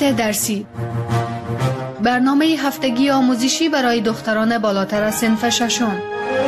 فعالیت درسی، برنامه هفتگی آموزشی برای دختران بالاتر از صنف ششم.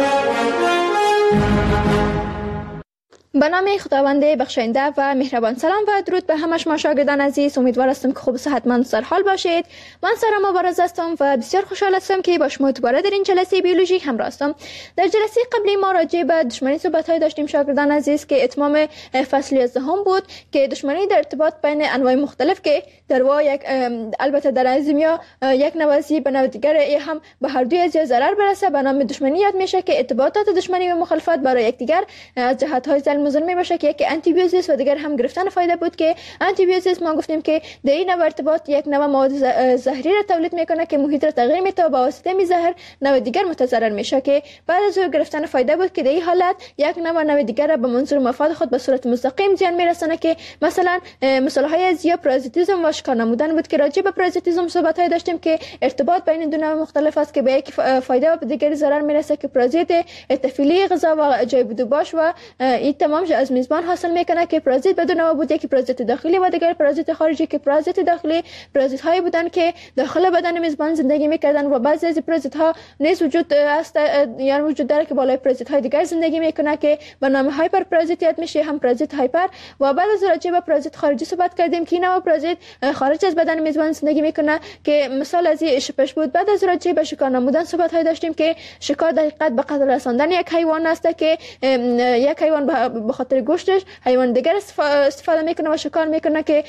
به نام خداوند بخشنده و مهربان. سلام و درود به همه شما شاگردان عزیز. امیدوار هستم که خوب و صحتمند در حال باشید. من سارا مبارز هستم و بسیار خوشحال هستم که با شما دوباره در این جلسه بیولوژی همراه هستم. در جلسه قبلی ما راجع به دشمنی صحبت‌های داشتیم شاگردان عزیز که اتمام فصل 11 بود که دشمنی در ارتباط بین انواع مختلف که در واقع البته در ازمیا یک نوازی به نوع دیگر هم به هر دوی از ضرر برسه به نام دشمنی یاد میشه که ارتباطات دشمنی و مخالفت برای یکدیگر از جهت‌های مزمن باشه که یکی آنتی بیوزیس و دیگر هم گرفتن فایده بود که آنتی بیوزیس ما گفتیم که در این نوع ارتباط یک نوع مواد زهری را تولید میکنه که محیط را تغییر میده و با واسطه می زهر نوع دیگر متضرر میشه که بعد از گرفتن فایده بود که در این حالت یک نوع دیگر را به منظور مفاد خود به صورت مستقیم زیان میرسونه که مثلا مثال های از یا پارازیتیسم و شکار نمودن بود که راجع به پارازیتیسم صحبت های داشتیم که ارتباط بین دو نوع مختلف است که به یک فایده و به دیگر ضرر میرسه که پارازیت تفیلی غذا و جای بود باش و این تمام از میزبان حاصل میکنه که پارازیت بدون نوع بود یکی پارازیت داخلی و دیگر پارازیت خارجی که پارازیت داخلی پارازیت هایی بودن که داخل بدن میزبان زندگی میکردن و بعضی از پارازیت ها نیز وجود است یعنی وجود داره که بالای پارازیت های دیگر زندگی میکنه که به نام هایپر پارازیت یاد میشه هم پارازیت هایپر و بعد از راجع به پارازیت خارجی صحبت کردیم که نوع پارازیت خارج از بدن میزبان زندگی میکنه که مثال از این شپش بود. بعد از راجع به شکار نمودن صحبت های داشتیم که شکار در حقیقت به قتل رساندن یک حیوان است که یک حیوان به خاطر گوشتش حیوان دیگر استفاده میکنه و شکار میکنه که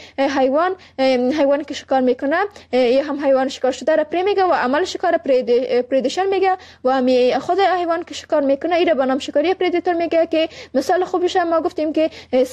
حیوانی که شکار میکنه یا هم حیوان شکار شده را پری میگه و عمل شکار پریدیشن میگه و خود حیوان که شکار میکنه این را به نام شکاری پریدیتور میگه که مثال خوبش ما گفتیم که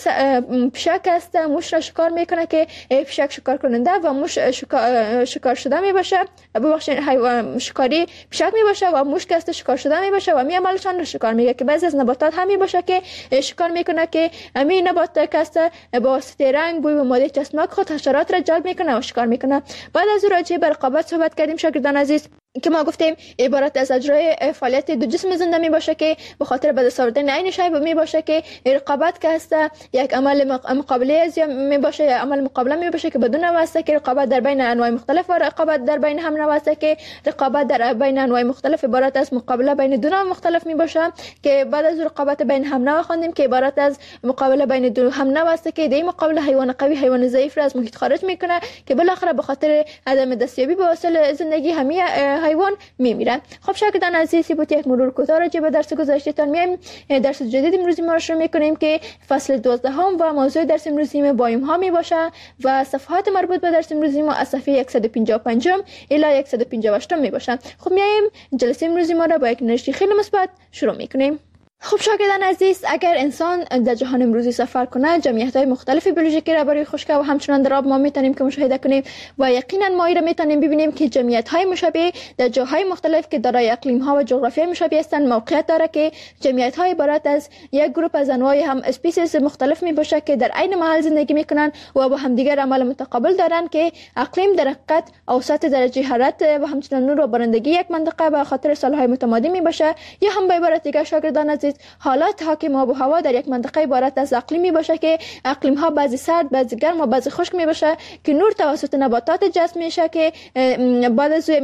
پشک است موش را شکار میکنه که پشک شکار کننده و موش شکار شده میباشه ببخشید حیوان شکاری پشک میباشه و موش که است شکار شده میباشه و می عملشان را شکار میگه که بعضی از نباتات هم میباشه که شکار میکنه که همین نبات کاسته با واسطه رنگ بوی و ماده چسبناک خود حشرات را جلب میکنه و شکار میکنه. بعد از راجع به رقابت صحبت کردیم شاگردان عزیز که ما گفتیم عبارت از اجرای فعالیت دو جسم زنده می باشه که به خاطر به دست آوردن عین شی می باشه که رقابت که است یک عمل مقابله از می باشه یا عمل مقابله می باشه که بدون واسطه که رقابت در بین انواع مختلف و رقابت در بین هم نواسطه که رقابت در بین انواع مختلف عبارت از مقابله بین دو نوع مختلف می باشه که بعد از رقابت بین هم نوع خواندیم که عبارت از مقابله بین دو هم نواسطه که در مقابله حیوان قوی حیوان ضعیف را از محیط خارج میکنه که بالاخره به خاطر عدم دستیابی به وسایل زندگی همه حیوان میمیرن. خب شاگردان عزیزی بود یک مرور کوتاه راجع به درس گذشتهتان میایم درس جدید امروزی ما رو شروع میکنیم که فصل 12 و موضوع درس امروزی ما بایم ها می باشه و صفحات مربوط به درس امروزی ما از صفحه 155 الی 158 می باشه. خب میایم جلسه امروزی ما رو با یک انرژی خیلی مثبت شروع میکنیم. خب شاگردان عزیز اگر انسان در جهان امروزی سفر کنه جمعیت‌های مختلف بیولوژیکی را برای خشکی و همچنان در آب ما میتونیم که مشاهده کنیم و یقینا ما را میتونیم ببینیم که جمعیت‌های مشابه در جاهای مختلف که دارای اقلیم‌ها و جغرافیای مشابه هستند موقعیت داره که جمعیت‌های عبارت از یک گروه از انواع هم اسپیسیز مختلف میباشه که در عین محل زندگی میکنن و با همدیگر عمل متقابل دارن که اقلیم در حقیقت اوسط درجه حرارت و همچنان نور و بارندگی یک منطقه به خاطر سال‌های متمادی میباشه یا هم به عبارت دیگر شاگردان عزیز حالات حاکم آب و هوا در یک منطقه عبارت از اقلیمی باشه که اقلیم ها بعضی سرد بعضی گرم و بعضی خشک می باشه که نور توسط نباتات جذب میشه که بعد از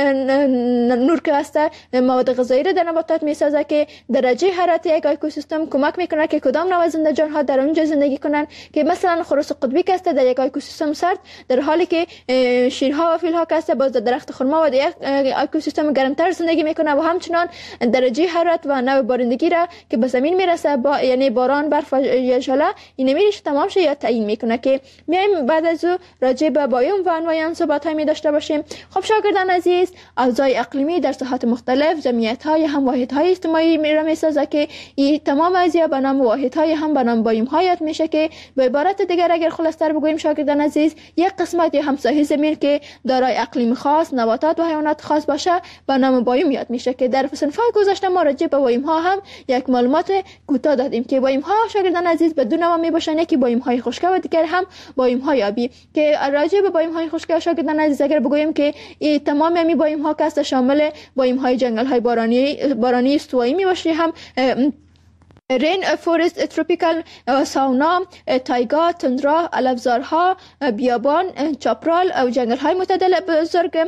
نور که هست مواد غذایی را در نباتات میسازه که درجه حرارت یک اکوسیستم کمک میکنه که کدام نوع زنده جان ها در اونجا زندگی کنن که مثلا خروس قطبی که است در یک اکوسیستم سرد در حالی که شیرها و فیلها که است باز در درخت خرما و در یک اکوسیستم گرمتر زندگی میکنه و همچنان درجه حرارت و نوع بارندگی را که به زمین میرسه یعنی باران برف یا ژله این میریش تمام شه یا تعیین میکنه که میایم بعد از راجع به بایوم و انواع آن صحبت های می داشته باشیم. خب شاگردان عزیز اوضاع اقلیمی در ساحات مختلف جمعیت های هم واحد های اجتماعی میسازه که این تمام ازیا به نام واحد های هم به نام بایوم ها یاد میشه که به عبارت دیگر اگر خلاصتر بگوییم شاگردان عزیز یک قسمت یا هم ساحه زمین که دارای اقلیم خاص نباتات و حیوانات خاص باشه به نام بایوم یاد میشه که در صنف‌های گذشته ما راجع به بایوم ها هم یک معلومات کوتاه دادیم که بایم ها شاگردان عزیز به دو نوع میباشن یکی بایم های خشکی و دیگر هم بایم های آبی که راجع به بایم های خشکی شاگردان عزیز اگر بگویم که تمام می بایم ها که شامل بایم های جنگل های بارانی استوایی میباشه هم رین فورست تروپیکال، ساونا، تایگا، تندرا، علفزارها، بیابان، چاپرال و جنگل های معتدل بزرگ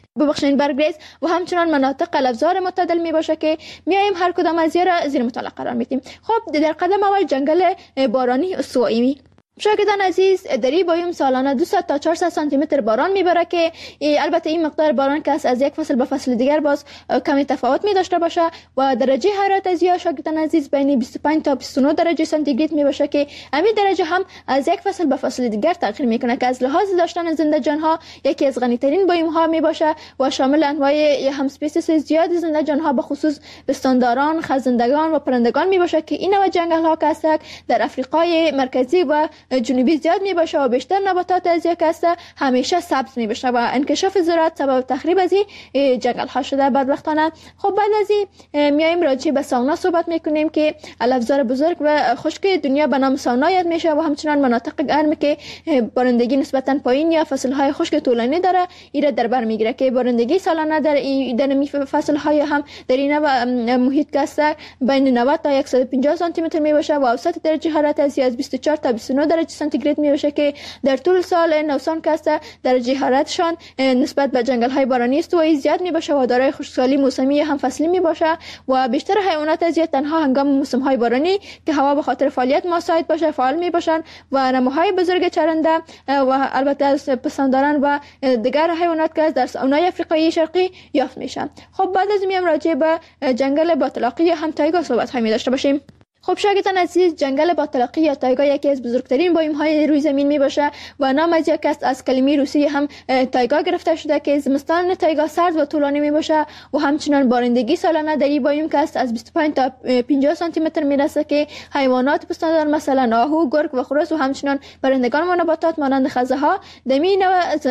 برگریز و همچنان مناطق علفزار معتدل می باشه که میایم هر کدام از را زیر مطالعه قرار میدیم. خب در قدم اول جنگل بارانی استوایی. شاگردان عزیز، در این بیوم سالانه 200 تا 400 سانتی متر باران میبره که البته این مقدار باران که از یک فصل به فصل دیگر باز کمی تفاوت می داشته باشه و درجه حرارت از یا شاگردان عزیز بین 25 تا 29 درجه سانتیگراد می باشه که همین درجه هم از یک فصل به فصل دیگر تغییر میکنه که از لحاظ داشتن زنده جان ها یکی از غنی ترین بیوم ها می باشه و شامل انواع هم اسپیسیس زیاد زنده جان ها به خصوص پستانداران، خزندگان و پرندگان می باشه که این نوع جنگل ها که در افریقای مرکزی و جنوبی زیاد می باشه و بیشتر نباتات از یک است همیشه سبز می باشه و انکشاف زراعت سبب تخریب از این جنگل ها شده بدبختانه. خب بعد از این میایم راجع به ساونا صحبت میکنیم که علفزار بزرگ و خشک دنیا به نام ساونا یاد میشه و همچنان مناطق گرم که بارندگی نسبتا پایین یا فصل های خشک طولانی داره ایره در بر میگیره که بارندگی سالانه در فصل های هم در این محیط که بین 90 تا 150 سانتی متر می باشه و اوسط درجه حرارت از 24 تا 29 درجه سانتیگراد می باشه که در طول سال نوسان که درجه حرارتشان نسبت به جنگل های بارانی استوایی زیاد می باشه و دارای خشکسالی موسمی هم فصلی می باشه و بیشتر حیوانات از تنها هنگام موسم های بارانی که هوا به خاطر فعالیت مساعد باشه فعال می باشند و نموهای بزرگ چرنده و البته از پستانداران و دیگر حیوانات که در ساونای افریقایی شرقی یافت میشن. خب بعد از میام راجع به جنگل باطلاقی یا هم تایگا صحبت های می داشته باشیم. خب شاگردان عزیز، جنگل باطلاقی یا تایگا یکی از بزرگترین بیوم های روی زمین می باشه و نام از یک است از کلمه روسی هم تایگا گرفته شده که زمستان تایگا سرد و طولانی می باشه و همچنان بارندگی سالانه در این بیوم که است از 25 تا 50 سانتی متر می رسه که حیوانات پستاندار مثلا آهو، گرگ و خرس و همچنان پرندگان و نباتات مانند خزه ها در این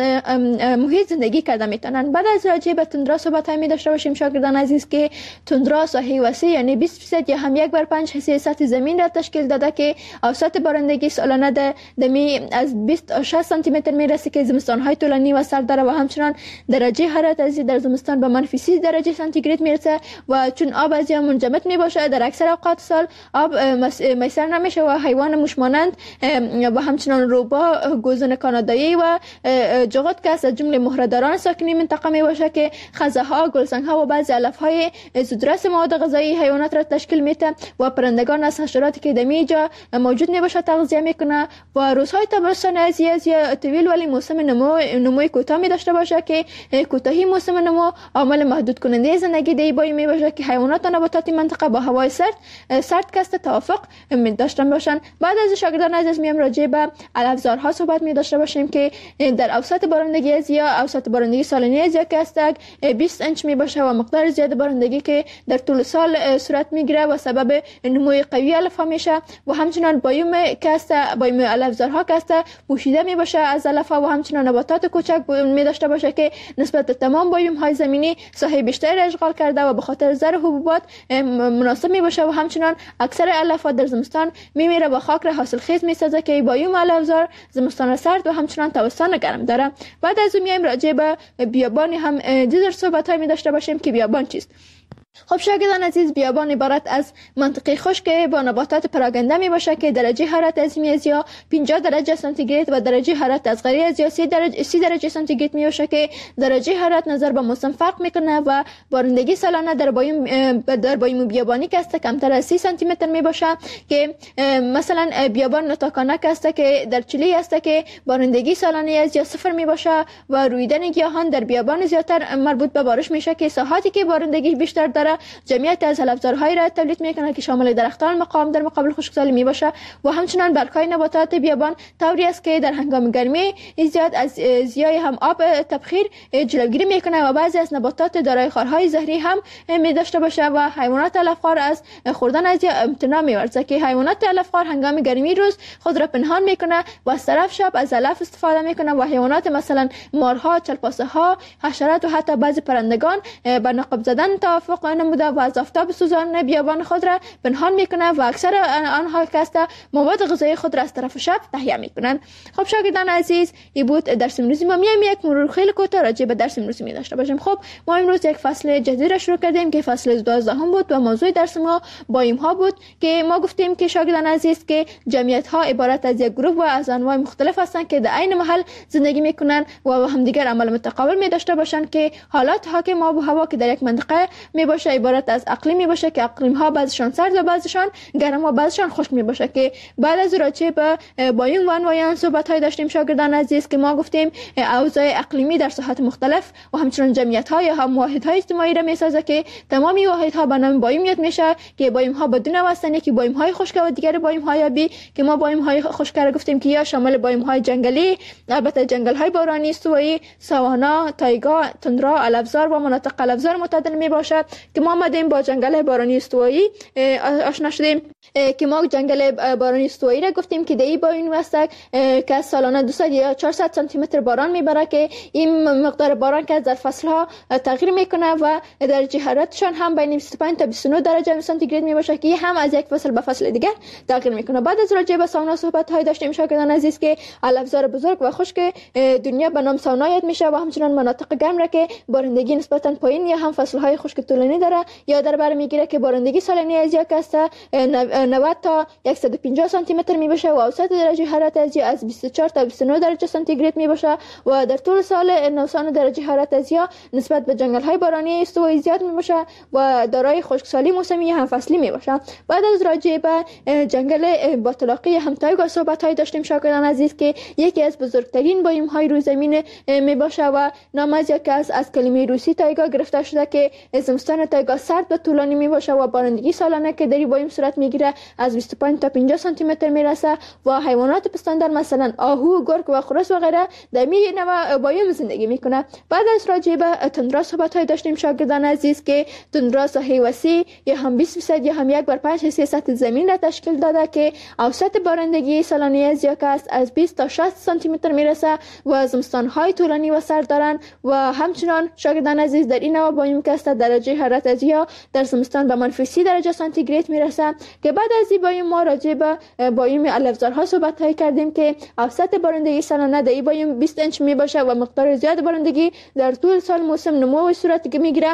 محیط زندگی کرده میتونن. بعد از راجع به تندرا صحبت می داشته باشیم شاگردان عزیز که تندرا ساحه وسیع یعنی 20% یا هم 1/5 سطح زمین را تشکیل داده که اوسط بارندگی سالانه دمی از 20 تا 60 سانتی متر میرسه که زمستان های طولانی و سرد داره و همچنان درجه حرارت از در زمستان به منفی 30 درجه سانتیگراد میرسه و چون آب از یا منجمد می باشه در اکثر اوقات سال آب میسر نمیشه و حیوان موشمانند و همچنان روبا، گوزن کانادایی و جغد که از جمله مهره‌داران ساکنی منطقه می باشه که خزه ها، گلسنگ ها و بعضی علف های زودرس مواد غذایی حیوانات را تشکیل میده و پرندگان از حشراتی که در اینجا موجود نباشه تغذیه میکنه و روزهای تابستان از یا طویل ولی موسم نموی کوتاه می داشته باشه که کوتاهی موسم نمو عامل محدود کننده زندگی در بیوم می باشه که حیوانات و نباتات منطقه با هوای سرد کست توافق می داشتن باشن. بعد از شاگردان عزیز میام راجع به علفزارها صحبت می داشته باشیم که در اوسط بارندگی از یا اوسط بارندگی سالانه از یا که است 20 انچ می باشه و مقدار زیاد بارندگی که در طول سال صورت میگیره و سبب نموی قوی علف میشه و همچنان بیوم علفزارها که است پوشیده می باشه از علف و همچنان نباتات کوچک می داشته باشه که نسبت به تمام بیوم های زمینی ساحه بیشتری اشغال کرده و به خاطر زر حبوبات مناسب می باشه و همچنان اکثر علفات در زمستان میمیره و خاک را حاصل خیز می سازه که بیوم علفزار زمستان سرد و همچنان تابستان گرم داره. بعد از اون میایم راجع به بیابان هم دیگر صحبت های می داشته باشیم که بیابان چیست. خب شاگردان عزیز، بیابان عبارت از منطقه خشک با نباتات پراگنده می باشه که درجه حرارت از یا 50 درجه سانتیگراد و درجه حرارت اصغری از یا 30 درجه سانتیگراد می باشه که درجه حرارت نظر به موسم فرق میکنه و بارندگی سالانه در بیوم بیابانی که است کمتر از 30 سانتی متر می باشه که مثلا بیابان نوتاکانا که است که در چیلی است که بارندگی سالانه از یا 0 می باشه و رویدن گیاهان در بیابان زیاتر مربوط به بارش میشه که ساحاتی که بارندگی بیشتر داره جمعیت از علفزارهای را تولید میکنه که شامل درختان مقام در مقابل خشکسالی می باشه و همچنان برگ‌های نباتات بیابان طوری است که در هنگام گرمی زیاد از زیای هم آب تبخیر جلوگیری میکنه و بعضی از نباتات دارای خارهای زهری هم می داشته باشه و حیوانات علفخوار از خوردن از امتناع می‌ورزه که حیوانات علفخوار هنگام گرمی روز خود را پنهان میکنه و از طرف شب از علف استفاده میکنه و حیوانات مثلا مارها، چلپاسه‌ها، حشرات و حتی بعضی پرندگان به نقب زدن توافق دفاع نموده و از آفتاب سوزان بیابان خود را پنهان میکنه و اکثر آنها که مواد غذایی خود را از طرف شب تهیه میکنن. خب شاگردان عزیز، این بود درس امروزی ما. میایم یک مرور خیلی کوتاه راجع به درس امروزی می داشته باشیم. خب ما امروز یک فصل جدید را شروع کردیم که فصل 12 بود و موضوع درس ما بایم ها بود که ما گفتیم که شاگردان عزیز که جمعیت ها عبارت از یک گروه و از انواع مختلف هستند که در عین محل زندگی میکنن و همدیگر عمل متقابل می داشته باشند که حالات حاکم آب و هوا که در یک منطقه می باشه عبارت از اقلیم می باشه که اقلیم ها بعضشان سرد و بعضشان گرم و بعضشان خشک می باشه. که بعد از راجع به بایم و انواع آن صحبت های داشتیم شاگردان عزیز که ما گفتیم اوضاع اقلیمی در ساحات مختلف و همچنین جمعیت های هم واحد های اجتماعی را می سازه که تمامی واحد ها به نام بایم یاد میشه که بایم ها بدون هستند. یکی بایم های خشک و دیگر بایم های آبی که ما بایم های خشک را گفتیم که یا شامل بایم های جنگلی، البته جنگل های بارانی، استوایی، ساوانا، تایگا، تندرا، علفزار و مناطق علفزار معتدل می باشد که ما آمدیم با جنگل بارانی استوایی آشنا شدیم که ما جنگل بارانی استوایی را گفتیم که دی بایم است که سالانه 200 یا 400 سانتی متر باران میبره که این مقدار باران که در فصل ها تغییر میکنه و درجه حرارتشان هم بین 25 تا 29 درجه سانتیگراد می باشه که هم از یک فصل به فصل دیگر تغییر میکنه. بعد از راجع به ساونا صحبت های داشتیم شاگردان عزیز که علفزار بزرگ و خشک دنیا به نام ساونا یاد میشه و همچنین مناطق گرم را که بارندگی نسبتا پایین یا هم فصل های خشک طولانی داره یا در بر میگیره که بارندگی سالانه از یک است 90 تا 150 سانتی متر می باشه و اوسط درجه حرارت از 24 تا 29 درجه سانتیگراد می باشه و در طول سال نوسان درجه حرارت از نسبت به جنگل های بارانی استوایی زیاد می باشه و دارای خشکسالی موسمی هم فصلی می باشه. بعد از راجع به جنگل باطلاقی هم تایگا صحبت های داشتیم شاگردان عزیز که یکی از بزرگترین بایم های روی زمین می باشه و نام از یک از کلمه روسی تایگا گرفته شده که زمستان تایگا سرد و طولانی می باشه و بارندگی سالانه که در بایم صورت میگیره از 25 تا 50 سانتی متر میرسه و حیوانات پستاندار مثلا آهو، گرگ و خرس و غیره در می نوع بایم زندگی میکنه. بعد از راجع به تندرا صحبت های داشتیم شاگردان عزیز که تندرا ساحه وسیع یا هم 20% یا هم 1/5 سطح زمین را تشکیل داده که اوسط بارندگی سالانه از یک است از 20 تا 60 سانتی متر میرسه و زمستان های طولانی و سرد دارن و همچنان شاگردان عزیز در این نوع بایم که است درجه حرارت از در زمستان به منفی 30 درجه سانتیگراد میرسه. که بعد از این بایم ما راجع به بایم علفزارها صحبت های کردیم که اوسط بارندگی سالانه در این بایم 20 انچ می باشه و مقدار زیاد بارندگی در طول سال موسم نمو صورت میگیره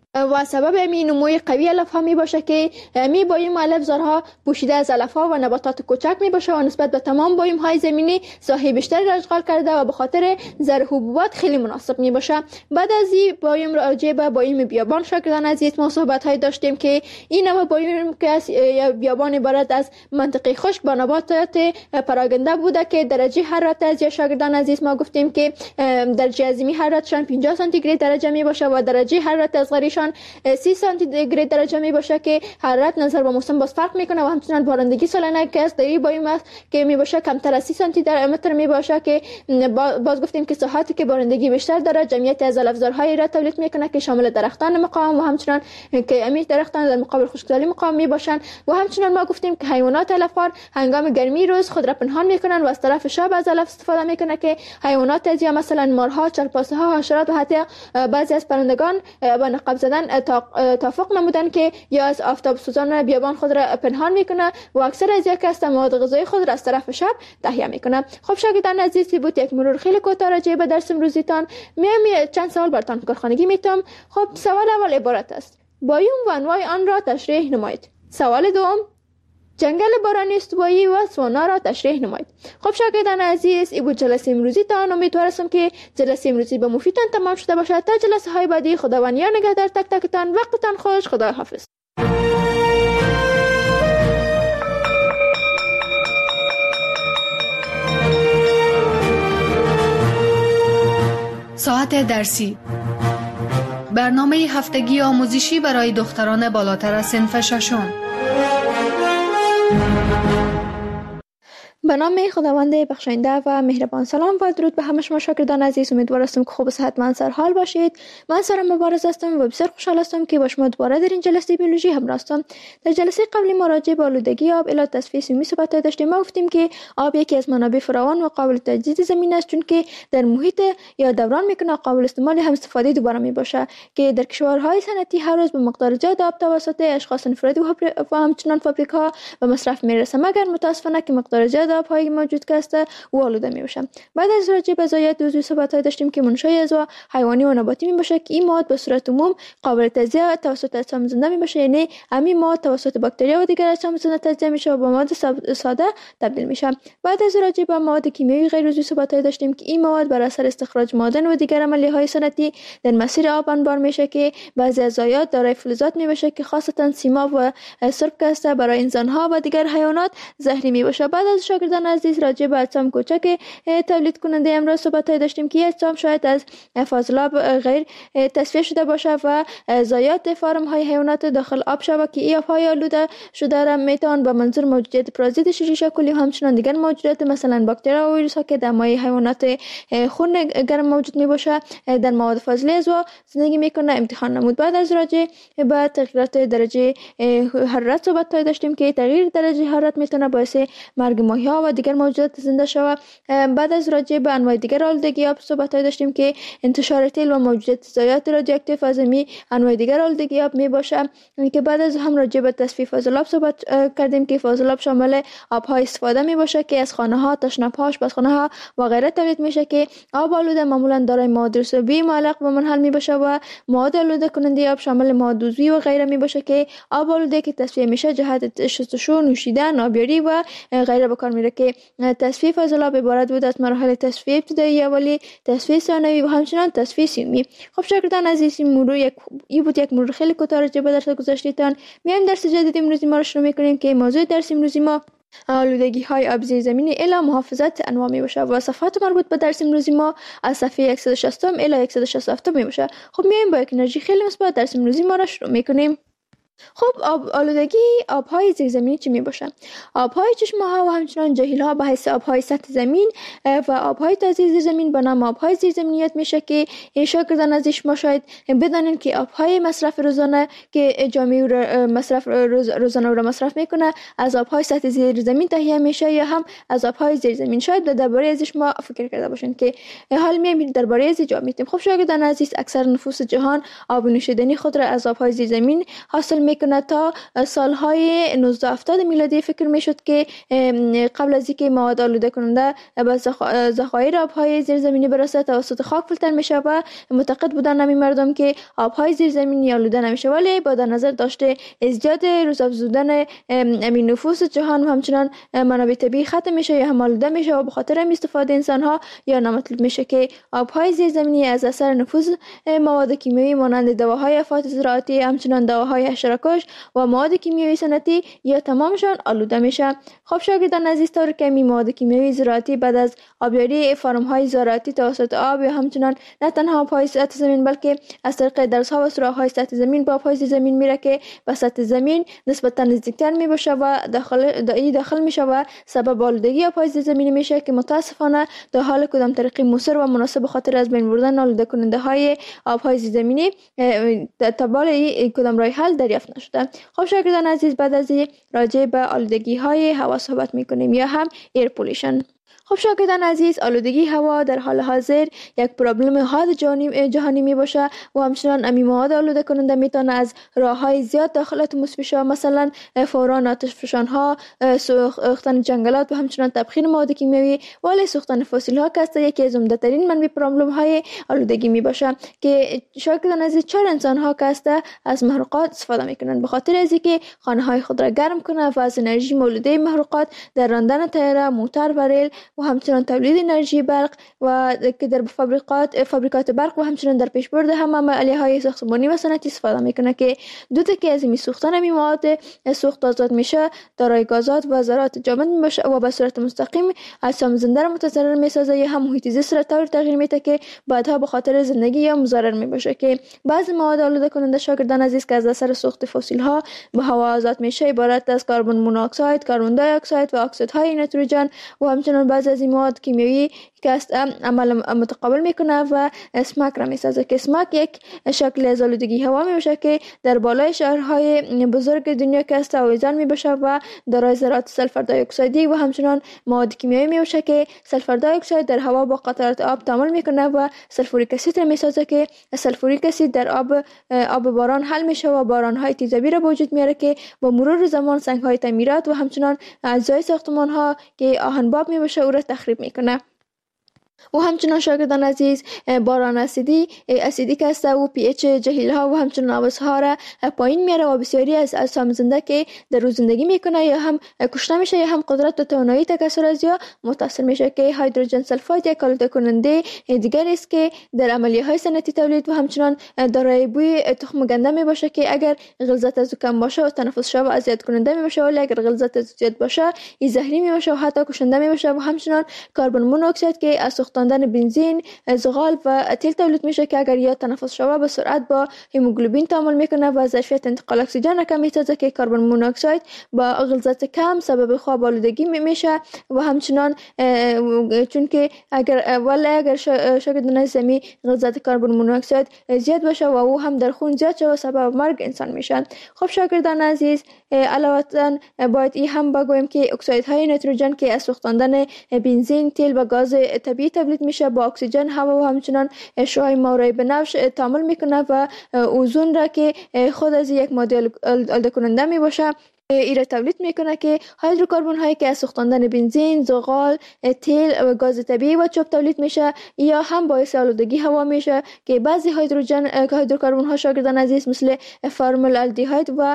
و سبب امی نموی قوی علف ها می باشه که امی بایم علفزارها پوشیده از علف ها و نباتات کوچک می باشه و نسبت به تمام بایم های زمینی ساحه بیشتری را اشغال کرده و به خاطر زرع حبوبات خیلی مناسب می باشه. بعد از این بایم راجع به بایم بیابان شاگردان عزیز ما صحبت های داشتیم که این نوع بایم که بیابان عبارت از منطقه خشک با نباتات پراگنده بوده که درجه حرارت از شاگردان عزیز ما گفتیم که درجه عظیمی حرارتشان 50 سانتیگراد درجه می باشه و درجه حرارت اصغریشان 30 سانتیگراد درجه می باشه که حرارت نظر به موسم باز فرق میکنه و همچنین بارندگی سالانه که است در بایم است که می باشه کمتر از 30 سانتی متر می باشه که باز گفتیم که ساحاتی که بارندگی بیشتر داره جمعیت از علفزارهای را تولید میکنه که شامل درختان مقاوم و همچنین که امی درختان در مقابل خشکسالی مقاوم می باشن و همچنین ما گفتیم که حیوانات علفخوار هنگام گرمی روز خود را پنهان میکنن و از طرف شب از علف استفاده میکنه که حیوانات از مثلا مارها، چرپاسه ها، حشرات و حتی بعضی از پرندگان با نقاب زدن توافق نمودن که یا از آفتاب سوزان بیابان خود را پنهان میکنه و اکثر از یک از مواد غذایی خود را از طرف شب تهیه میکنه. خب شاگردان عزیز بود یک مرور خیلی کوتاه راجع به درس امروزیتان. میام چند سوال براتون کارخانگی میتم. خب سوال اول عبارت است: بایم و انواع آن را تشریح نمایید. سوال دوم: جنگل بارانی استوایی و ساوانا را تشریح نمایید. خب شاگردان عزیز این بود جلسه امروزی تان. امیدوارم که جلسه امروزی به مفیدتان تمام شده باشد. تا جلسه های بعدی خداوند یار نگهدار تک تکتان. وقتتان خوش. خدا حافظ. ساعت درسی، برنامه هفتگی آموزشی برای دختران بالاتر از صنف ششم. به نام خداوند بخشاینده و مهربان. سلام و درود به همه شما شاگردان عزیز. امیدوار هستم که خوب و صحتمند سر حال باشید. من سارا مبارز هستم و بسیار خوشحال هستم که با شما دوباره در این جلسه بیولوژی همراه هستم. در جلسه قبلی ما راجع به آلودگی آب الی تصفیه سیمی صحبت داشتیم. ما گفتیم که آب یکی از منابع فراوان و قابل تجدید زمین است، چون که در محیط یا دوران میکنه، قابل استعمال هم استفاده دوباره می باشه، که در کشورهای صنعتی هر روز به مقدار زیاد آب توسط اشخاص انفرادی و همچنان فابریکاها به مصرف میرسه، مگر متاسفانه که مقدار زیاد آب‌های موجود که است و آلوده میباشه. بعد از راجع به ضایعات عضوی صحبت داشتیم که منشأ اعضا حیوانی و نباتی میباشه، که این مواد به صورت عموم قابل تجزیه توسط اجسام زنده میباشه، یعنی همین مواد توسط باکتریا و دیگر اجسام زنده تجزیه میشه و به مواد ساده تبدیل میشه. بعد از راجع به مواد کیمیایی غیر عضوی صحبت داشتیم که این مواد بر اثر استخراج معادن و دیگر عملیه‌های صنعتی در مسیر آب انبار میشه، که بعضی از ضایعات دارای فلزات میباشه که خاصتا سیماب و سرب است برای انسان‌ها و دیگر حیوانات زهری میباشه. بعد از شاگردان عزیز راجع به اجسام کوچک تولید کننده امروز صحبت داشتیم که اجسام شاید از فاضلاب غیر تصفیه شده باشه و ضایعات فارم های حیوانات داخل آب شود، که این آب‌های آلوده شده را میتوان به منظور موجودیت پرازیت شیشه کلی و همچنان دیگر موجودات مثلا باکتریا و ویروس ها که در مایع حیوانات خون گرم موجود میباشه در مواد فاضله اعضا زندگی میکنه امتحان نمود. بعد از راجع به تغییرات درجه حرارت صحبت داشتیم که تغییر درجه حرارت میتونه باعث مرگ ماهی‌ها و دیگر موجودات زنده شود. بعد از راجع به انواع دیگر آلودگی آب صحبت داشتیم که انتشار تیل و موجودیت ضایعات رادیواکتیو از انواع دیگر آلودگی آب می باشه، که بعد از هم راجع به تصفیه فاضلاب صحبت کردیم که فاضلاب شامل آب‌های استفاده می باشه که از خانه‌ها، تشنه‌ها، آشپزخانه‌ها و غیره تولید میشه، که آب آلوده معمولا دارای مواد رسوبی معلق به منحل می باشه و مواد آلوده کننده آب شامل مواد عضوی و غیره می باشه، که آب آلوده که تصفیه میشه جهت شستشو، نوشیدن، آبیاری و غیره به کار میره، که تصفیه فاضلاب عبارت بود از مراحل تصفیه ابتدایی، اولی، تصفیه ثانوی و همچنان تصفیه سیمی. خب شاگردان عزیز، این بود یک مرور خیلی کوتاه راجع به درس گذشته‌تان. میایم درس جدید امروزی ما رو شروع میکنیم که موضوع درس امروزی ما آلودگی های آب زیر زمینی الی محافظت انواع می باشه و صفحات مربوط به درس امروزی ما از صفحه 160 الی 167 می باشه. خب میایم با یک انرژی خیلی مثبت درس امروزی ما رو شروع میکنیم. خب آلودگی آب‌های زیرزمینی چی میباشه؟ آب‌های چشمه‌ها و همچنان جهیل‌ها به حیث آب‌های سطح زمین و آب‌های تازه زیرزمین به نام آب‌های زیرزمینیت میشه، که این شاگردان ازش ما شاید بدانید که آب‌های مصرف روزانه که جامعه مصرف روزانه رو مصرف میکنه از آب‌های سطح زیرزمین تهیه میشه یا هم از آب‌های زیرزمین. شاید درباره ازش ما فکر کرده باشین که حال میایم درباره ازش جواب میدیم. خب شاگردان عزیز، اکثر نفوس جهان آب نوشیدنی خود را از آب‌های زیرزمین حاصل میکنه. تا سالهای 1970 میلادی فکر میشد که قبل از اینکه مواد آلوده کننده به ذخایر آبهای زیرزمینی برسه توسط خاک فیلتر میشه و معتقد بودن همین مردم که آبهای زیرزمینی آلوده نمیشه، ولی با در نظر داشته ازدیاد روزافزودن امین نفوس جهان و همچنان منابع طبیعی ختم میشه یا هم آلوده میشه و به خاطر استفاده انسانها یا نامطلوب میشه، که آبهای زیرزمینی از اثر نفوذ مواد کیمیایی مانند دواهای افات زراعتی، همچنان دواهای حشره‌کش و مواد کیمیایی صنعتی یا تمامشان آلوده میشه. خب شاگردان عزیز، طور که می مواد کیمیایی زراعتی بعد از آبیاری فارم‌های زراعتی توسط آب یا همچنان نه تنها آب‌های سطح زمین بلکه از طریق درزها و سوراخ‌های سطح زمین به آب‌های زمین میره، که به سطح زمین نسبتاً نزدیکتر میباشه و داخل میشه و سبب آلودگی آب‌های زمینی میشه، که متاسفانه در حال کدام طریقی مؤثر و مناسب خاطر از بین بردن آلوده کننده های آب‌های زمینی تبال کدام راه حل دریافت نشده. خب شاگردان عزیز، بعد از راجع به آلودگی های هوا صحبت میکنیم یا هم ایر پولیشن. خب شاگردان عزیز، آلودگی هوا در حال حاضر یک پرابلم حاد جهانی می باشه و همچنان امی مواد آلوده کننده میتونه از راههای زیاد داخل اتمسفر شه، مثلا فوران آتش فشان ها، سوختن جنگلات و همچنان تبخیر مواد کیمیایی، ولی سوختن فسیل ها که یکی از عمده ترین منبع پرابلم های آلودگی می باشه، که شاگردان عزیز چرا انسان ها که از محروقات استفاده میکنن؟ به خاطر از اینکه خانه های خود را گرم کنه و از انرژی مولوده محروقات در راندن طیاره، موتور و ریل و و همچنان تولید انرژی برق و که در فابریکات برق و همچنان در پیشبرد هم عملیه‌های ساختمانی و صنعتی استفاده میکنه که دو تکه از این سوختن همین مواد سوخت آزاد میشه دارای گازات و ذرات جامد میشه و به صورت مستقیم اجسام زنده را متضرر میسازه یا هم محیط زیست را طور تغییر میده که بعدها به خاطر زندگی یا مضر میباشه. که بعضی مواد آلوده کننده شاگردان عزیز که از اثر سوخت فسیل ها به هوا آزاد میشه عبارت از کربن مونوکساید، کربن دی اکساید و اکسیدهای نیتروژن و همچنان بعضی از این مواد کیمیایی که عمل متقابل میکنه و اسمک را میسازه که اسمک یک شکل از آلودگی هوا میباشه که در بالای شهرهای بزرگ دنیا که است آویزان میباشه و دارای ذرات سلفر دی اکسایدی و همچنان مواد کیمیایی میباشه که سلفر دی اکساید در هوا با قطرات آب تعامل میکنه و سلفوریک اسید را میسازه که سلفوریک اسید در آب باران حل میشه و بارانهای تیزابی را به وجود میاره که با مرور زمان سنگهای تعمیرات و همچنان اجزای ساختمان ها که آهنباب میباشه او را تخریب میکنه. و همچنان شاگردان عزیز باران اسیدی که است و پی اچ جهیل ها و همچنان آبسها را پایین میاره و بسیاری از اجسام زنده که در روز زندگی میکنه یا هم کشته میشه یا هم قدرت و توانایی تکثر از یا متاثر میشه. که هیدروژن سلفاید یک آلوده کننده دیگر است که در عملیه های صنعتی تولید و همچنان دارای بوی تخم گنده میباشه که اگر غلظت از کم باشه و تنفس شو اذیت کننده میباشه ولی اگر غلظت از زیاد باشه این زهری میباشه و حتی کشنده میباشه. و همچنان کربن مونوکساید که از سوختاندن بنزین، زغال و تیل تولید میشه که اگر یا تنفس شوه به سرعت با هموگلوبین تعامل میکنه و ظرفیت انتقال اکسیژن کم میسازه که کربن مونوکساید با غلظت کم سبب خواب آلودگی میشه. و همچنان چون که اگر شاگردان زمین غلظت کربن مونوکساید زیاد باشه و او هم در خون زیاد شوه سبب مرگ انسان میشن. خب شاگردان عزیز علاوه باید این هم بگویم که اکسایدهای نیتروژن که از سوختاندن بنزین، تیل و گاز طبیعی تولید میشه با اکسیژن، هوا و همچنان شعاع مورای بنفش تعامل میکنه و اوزون را که خود از یک ماده آلوده کننده میباشه ایره تولید میکنه که هیدروکربن هایی که از سوختاندن بنزین، زغال، تیل و گاز طبیعی و چوب تولید میشه یا هم باعث آلودگی هوا میشه که بعضی هیدروکربن ها شاگردان عزیز مثل فرمالدهید و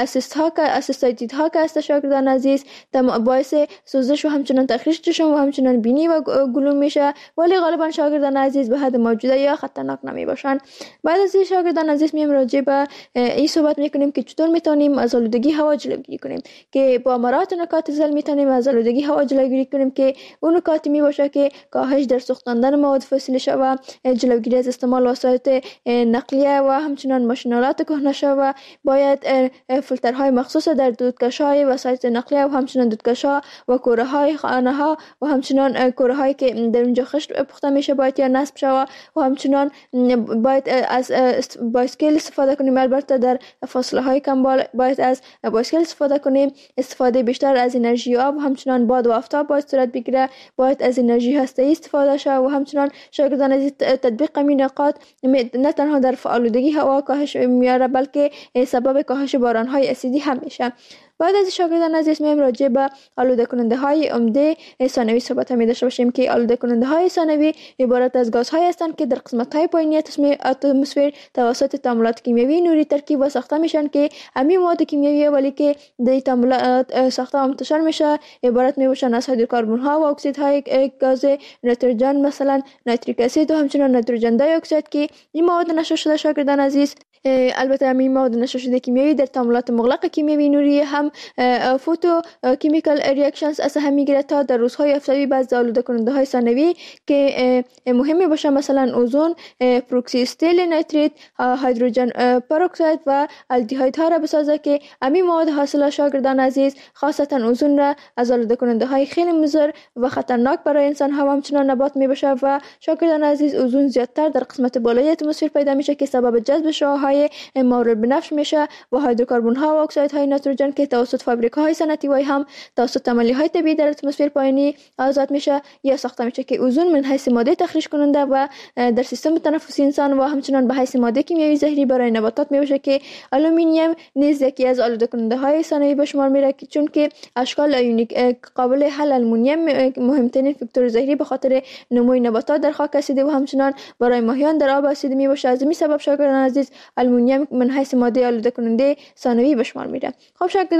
اسیتایدها که است شاگردان عزیز باعث سوزش و همچنان تخریش چشم و همچنان بینی و گلوم میشه ولی غالبا شاگردان عزیز به حد موجوده یا خطرناک نمی باشن. بعد از این شاگردان عزیز میایم راجع به این صحبت میکنیم که چطور میتونیم از آلودگی هوا جلوگیری کنیم. که با مراعات نکات زل میتونیم از آلودگی هوا جلوگیری کنیم که اون نکاتی میباشه که کاهش در سوختاندن مواد فسیلی شوه، جلوگیری از استعمال وسایل نقلیه و همچنان ماشینالات کهنه شوه، باید فیلترهای مخصوص در دودکش‌های وسایل نقلیه و همچنان دودکش‌ها و کوره‌های خانه‌ها و همچنان کوره‌هایی که در اونجا خشت پخته میشه باید یا نصب شوه و همچنان باید از بایسکل استفاده کنیم. البته در فاصله‌های کم باید از بایسکل استفاده کنیم. استفاده بیشتر از انرژی آب و همچنان باد و آفتاب باید صورت بگیره. باید از انرژی هسته‌ای استفاده شه و همچنان شاگردان از تطبیق این نکات نه تنها در آلودگی هوا کاهش میاره بلکه سبب کاهش باران‌های اسیدی هم میشه. بعد از شاگردان عزیز میایم راجع به آلوده کننده های عمده ثانوی صحبت می داشته باشیم که آلوده کننده های ثانوی عبارت از گازهای هستند که در قسمت های پایینی اتمسفر توسط تعاملات کیمیایی نوری ترکیب و ساخته میشن که همین مواد کیمیایی ولی که در تعاملات ساخته و منتشر میشه عبارت می باشن از هیدروکربن ها و اکسیدهای گاز نیتروژن مثلا نیتریک اسید و همچنان نیتروژن دی اکساید که این مواد نشر شده شاگردان عزیز. البته همین مواد نشر شده کیمیایی در تعاملات مغلق کیمیایی نوری هم فوتو کیمیکال ریاکشنز از هم میگیره تا در روزهای آفتابی بعضی آلوده کننده های ثانوی که مهمی باشه مثلا اوزون، پروکسی استیل نیتریت، هیدروژن پروکساید و الدهاید ها را بسازه که همین مواد حاصل شاگردان عزیز خاصتا اوزون را از آلوده کننده های خیلی مضر و خطرناک برای انسان ها و همچنان نبات میباشه و شاگردان عزیز اوزون زیادتر در قسمت بالای اتمسفر پیدا میشه که سبب جذب شعاعهای مورد بنفش میشه و هیدروکربن ها و اکسایدهای نیتروژن که توسط فابریکاهای صنعتی و هم توسط عملیه‌های طبیعی در اتمسفر پایینی آزاد میشه یا ساخته میشه که اوزون من حیث ماده تخریش کننده و در سیستم تنفسی انسان و همچنان به حیث ماده کیمیایی زهری برای نباتات میباشه که آلومینیوم نیز یکی از آلوده کننده های ثانوی به شمار میره چون که اشکال ایونیک قابل حل آلومینیوم مهمترین فاکتور زهری به خاطر نموی نباتات در خاک اسیدی و همچنان برای ماهیان در آب اسیدی میباشه. از این سبب شاگردان عزیز آلومینیوم من حیث ماده آلوده کننده ثانوی به شمار میره. خب شاگردان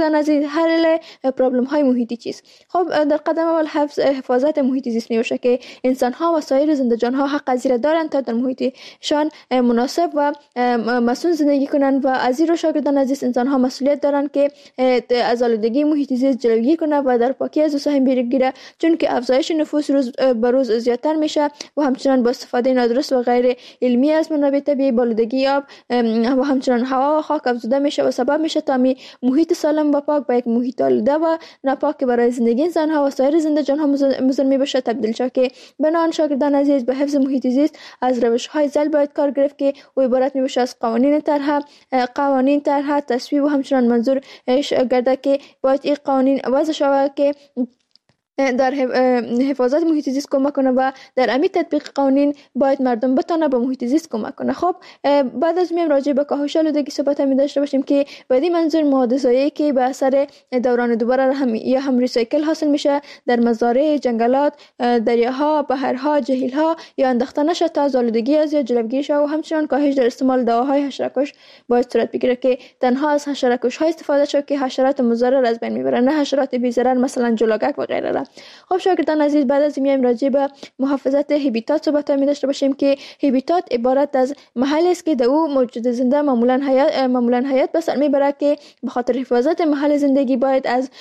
شاگردان عزیز حل پرابلم های محیطی چیست؟ خب در قدم اول حفاظت محیط زیست می باشه که انسان ها و سایر زنده جان ها حق از دارند تا در محیطشان مناسب و مسئول زندگی کنند و از این رو شاگردان عزیز انسان ها مسئولیت دارند که از آلودگی محیط زیست جلوگیری کنند و در پاکی از سهم بگیره، چون که افزایش نفوس روز به روز زیادتر میشه و همچنان با استفاده نادرست و غیر علمی از منابع طبیعی آلودگی آب و همچنان هوا و خاک افزوده میشه و سبب میشه تا محیط سالم و پاک به یک محیط آلوده و ناپاک برای زندگی انسان ها و سایر زنده جان ها مضر می باشه تبدیل شد. که بنابراین شاگردان عزیز به حفظ محیط زیست از روش های ذیل باید کار گرفت که او عبارت می باشه از قوانین طرح تصویب و همچنان منظور گرده که باید این قوانین وضع شود که در حفاظت محیط زیست کمک کنه و در امی تطبیق قوانین باید مردم بتونه به محیط زیست کمک کنه. خب بعد از میم راجع به کاهش آلودگی صحبت می داشته باشیم که بدین منظور مواد ضایعی که به اثر دوران دوباره هم ریسایکل حاصل میشه در مزارع، جنگلات، دریاها، بحرها، جهیلها یا انداخته نشه تا از آلودگی از یا جلوگیری شه و همچنان کاهش در استعمال دواهای حشره‌کش باید صورت بگیره که تنها از حشره‌کش ها استفاده شه که حشرات مضر از بین میبرن، نه حشرات بی ضرر مثلا جلاگک و غیره. خب شاگردان عزیز بعد از میایم راجع به محافظت هبیتات صحبت می داشته باشیم که هبیتات عبارت از محلی است که در او موجود زنده معمولا حیات به سر میبره که به خاطر حفاظت محل زندگی باید از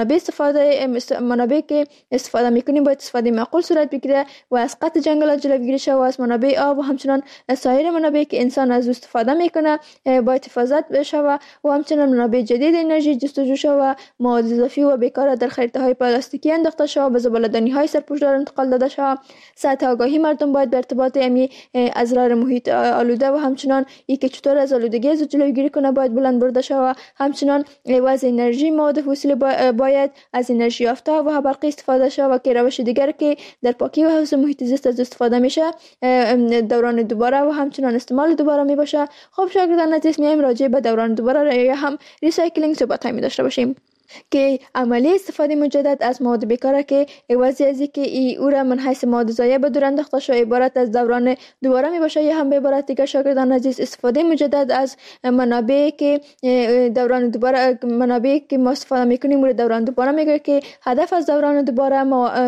منابع که استفاده میکنیم باید استفاده معقول صورت بگیره و از قطع جنگلات جلوگیری شه و از منابع آب و همچنان سایر منابعی که انسان از استفاده میکنه باید حفاظت بشه و همچنان منابع جدید انرژی جستجو شه و مواد اضافی و بیکار در خریطه های پلاستیکی انداخته شه و به زباله‌دانی های سرپوشدار انتقال داده شه. سطح آگاهی مردم باید به ارتباط اضرار محیط آلوده و همچنان که چطور از آلودگی از جلوگیری کنه باید بلند برده شه و همچنان وضع انرژی مواد فسیل باید از انرژی یافته و برقی استفاده شه و که روش دیگر که در پاکی و حفظ محیط زیست از استفاده میشه دوران دوباره و همچنان استعمال دوباره می باشه. خب شاگردان عزیز میایم راجع به دوران دوباره یا هم ریسایکلینگ صحبت می داشته باشیم که عملی استفاده مجدد از مواد بیکاره که عوضی از اینکه او را من حیث مواد ضایع به دور انداخته شده عبارت از دوران دوباره می باشه یا هم به عبارت دیگر شاگردان عزیز استفاده مجدد از منابعی که دوران دوباره منابعی که ما استفاده میکنیم رو دوران دوباره میگه که هدف از دوران دوباره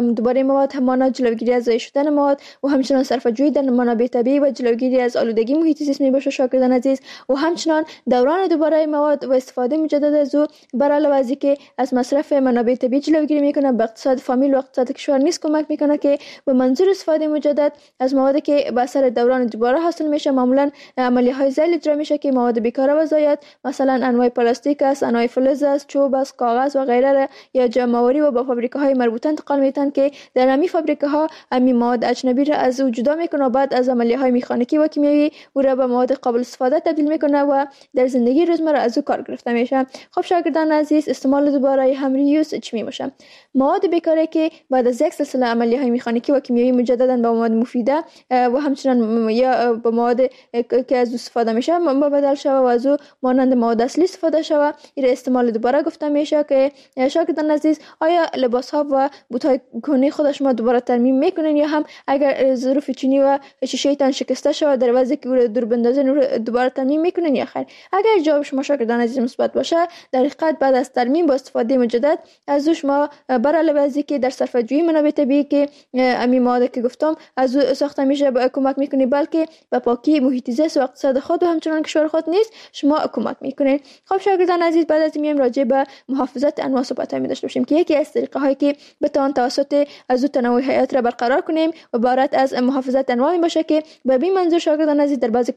مواد همانا جلوگیری از ضایع شدن مواد و همچنان صرفه‌جویی در منابع طبیعی و جلوگیری از آلودگی محیط زیست می باشه شاگردان عزیز و همچنان دوران دوباره مواد و استفاده مجدد از او بر علاوه از که از مصرف منابع طبیعی جلوگیری میکنه به اقتصاد فامیل و اقتصاد کشور نیز کمک میکنه که به منظور استفاده مجدد از موادی که به اثر دوران دوباره حاصل میشه معمولا عملیه‌های ذیل اجرا میشه که مواد بیکاره و ضایع مثلا انواع پلاستیک است، انواع فلز است، چوب است، کاغذ و غیره یا جمع‌آوری و به فابریکه‌های مربوطه انتقال میتن که در همین فابریکه‌ها همین مواد اجنبی را از وجود میکنه و بعد از عملیه‌های مکانیکی و کیمیایی او را به مواد قابل استفاده تبدیل میکنه و در زندگی روزمره از او کار گرفته میشه. خب شاگردان عزیز استعمال دوباره هم ریوز چی می باشه؟ مواد بیکاره که بعد از یک سلسله عملیه‌های مکانیکی و کیمیایی مجددا به مواد مفیده و همچنان یا به مواد که از استفاده میشه بدل شوه و از او مانند مواد اصلی استفاده شوه این استعمال دوباره گفته میشه. که شاگردان عزیز آیا لباس ها و بوت های کهنه خود شما دوباره ترمیم میکنین یا هم اگر ظروف چینی و شیشه تان شکسته شوه در وضعی که رو دور بندازین دوباره ترمیم میکنین یا خیر؟ اگر جواب شما شاگردان عزیز مثبت باشه در حقیقت بعد از ترمیم با استفاده مجدد از شما بر علاوه از اینکه در صرفه‌جویی منابع طبیعی که همین مواد که گفتم از ساخته میشه کمک میکنه بلکه به پاکی محیط زیست و اقتصاد خود و همچنان کشور خود نیز شما کمک میکنه. خب شاگردان عزیز بعد از میایم راجع به محافظت انواع صحبت می داشته باشیم که یکی از طریقه هایی که بتوان توسط از تنوع حیات را برقرار کنیم عبارت از محافظت انواع باشه که به این منظور شاگردان عزیز در بعضی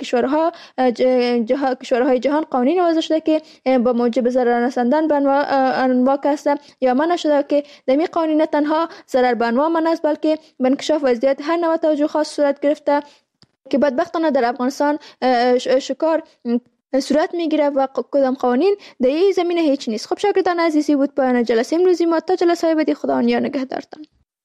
کشورهای جهان قوانین وضع شده که با موجب ضرر رساندن به انواع هست یا منع شده که در این قوانین تنها ضرر به انواع منع است بلکه به انکشاف وضعیت هر نوع توجه خاص صورت گرفته که بدبختانه در افغانستان شکار صورت میگیره و کدام قوانین در این زمینه هیچ نیست. خب شاگردان عزیزی بود پایان جلسه امروزی ما تا جلسه بعدی خدا نگهدارتان.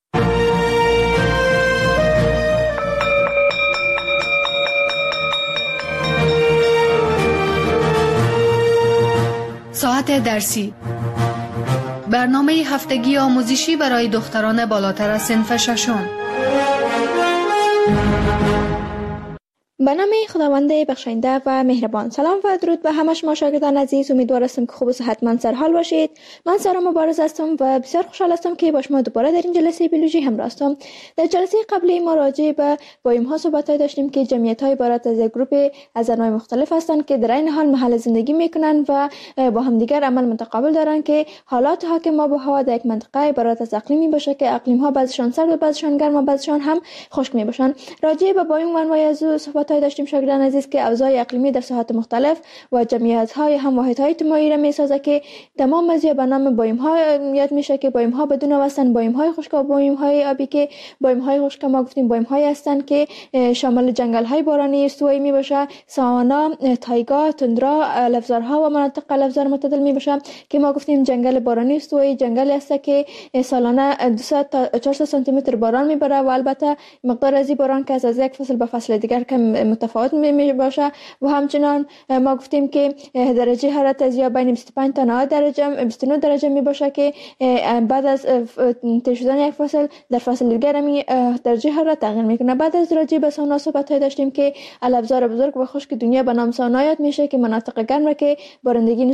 ساعت درسی برنامه هفتگی آموزشی برای دختران بالاتر از صنف ششم. به نام خداوند بخشاینده و مهربان. سلام و درود به همه شما شاگردان عزیز. امیدوار هستم که خوب و صحتمند سرحال باشید. من سارا مبارز هستم و بسیار خوشحال هستم که با شما دوباره در این جلسه بیولوژی همراه هستم. در جلسه قبلی ما راجع به بایوم ها صحبت داشتیم که جمعیت های عبارت از یک گروه از انواع مختلف هستند که در این حال محل زندگی میکنن و با همدیگر عمل متقابل دارن که حالات حاکم به هوا در یک منطقه عبارت از اقلیمی باشه که اقلیم ها بعضیشان سرد و بعضیشان گرم و بعضیشان هم خشک می باشن. راجع به بایوم و انواع از صحبت داشتیم شاگردان عزیز که اوضاع اقلیمی در ساحات مختلف و جمعیت های هم واحد های اجتماعی را میسازه که تمام از به نام بایوم ها یاد میشه که بایوم ها بدون وستن بایوم های خشک و بایوم های آبی که بایوم های خشک ما گفتیم بایوم های هستند که شامل جنگل های بارانی استوایی می باشه، ساوانا، تایگا، تندرا، لفظارها و مناطق لفظار معتدل می باشه که ما گفتیم جنگل بارانی استوایی جنگل است که سالانه 200 تا 400 سانتی متر باران میبره و البته مقدار از این باران که از یک فصل به فصل دیگر کم متفاوت می باشه و همچنان ما گفتیم که درجه حرارت از یا بین 25 تا 90 درجه 29 درجه می باشه که بعد از طی شدن یک فصل در فصل دیگر می درجه حرارت تغییر میکنه. بعد از راجع به سونا صحبت داشتیم که الابزار بزرگ و خشک دنیا به نام سونا یاد میشه که مناطق گرم را که بارندگی